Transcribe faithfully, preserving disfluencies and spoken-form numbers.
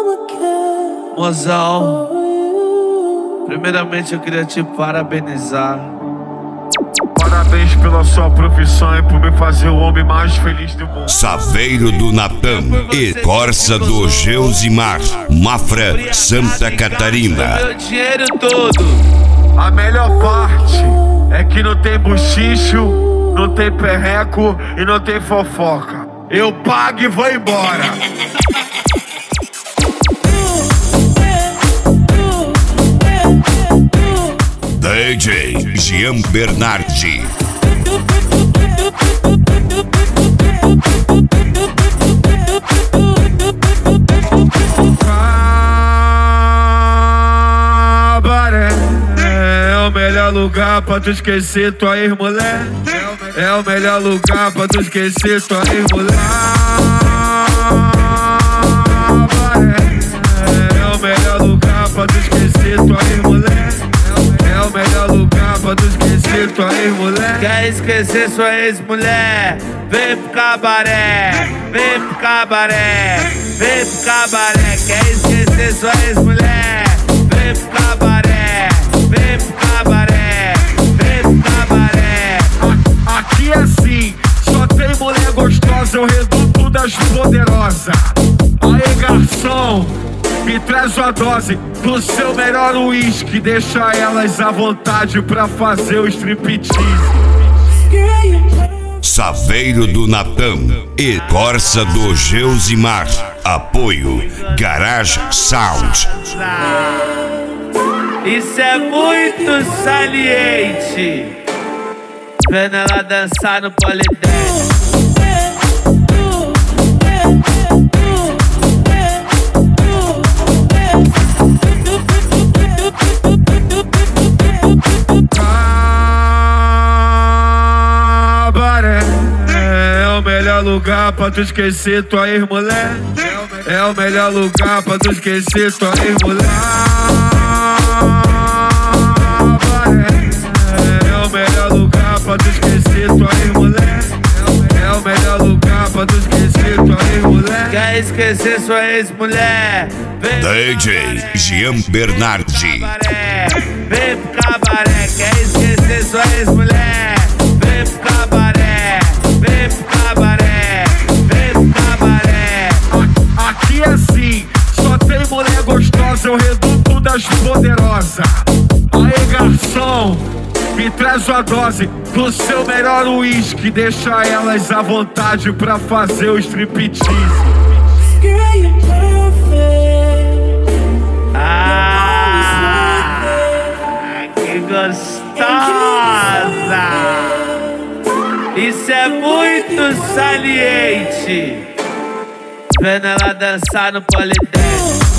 Mozão, primeiramente eu queria te parabenizar. Parabéns pela sua profissão e por me fazer o homem mais feliz do mundo. Saveiro do Natan e Corsa do Geusimar, Mafra, Santa Catarina. Meu dinheiro todo. A melhor parte é que não tem buchicho, não tem perreco e não tem fofoca. Eu pago e vou embora. D J Jean Bernardi. Cabaré é o melhor lugar pra tu esquecer tua ex-mulher. É o melhor lugar pra tu esquecer tua ex-mulher. Cabaré é o melhor lugar pra tu esquecer tua ex-mulher. É o melhor lugar pra tu esquecer tua ex-mulher. Quer esquecer sua ex-mulher? Vem pro cabaré, vem pro cabaré, vem pro cabaré. Quer esquecer sua ex-mulher? Vem pro cabaré, vem pro cabaré, vem pro cabaré. Aqui é assim, só tem mulher gostosa, eu reduto das poderosas. Aê, garçom, me traz uma dose do seu melhor uísque. Deixa elas à vontade pra fazer o striptease. Saveiro do Natan e Corsa do Geusimar. Apoio Garage Sound. Isso é muito saliente. Vendo ela dançar no polidense. Cabaré é o melhor lugar pra tu esquecer tua ex-mulher. É o melhor lugar pra tu esquecer tua ex-mulher. Cabaré é o melhor lugar pra tu esquecer tua ex-mulher. É o melhor lugar pra tu esquecer tua ex-mulher. Quer esquecer sua ex-mulher? D J Jean Bernardi. Vem pro cabaré, quer esquecer sua ex-mulher? Vem pro cabaré, vem pro cabaré, vem pro cabaré. Aqui é assim, só tem mulher gostosa, eu reduto das poderosas. Aê, garçom, me traz uma dose do seu melhor uísque. Deixa elas à vontade pra fazer o striptease. Ah, que gostosa! Isso é muito saliente. Vendo ela dançar no polidense.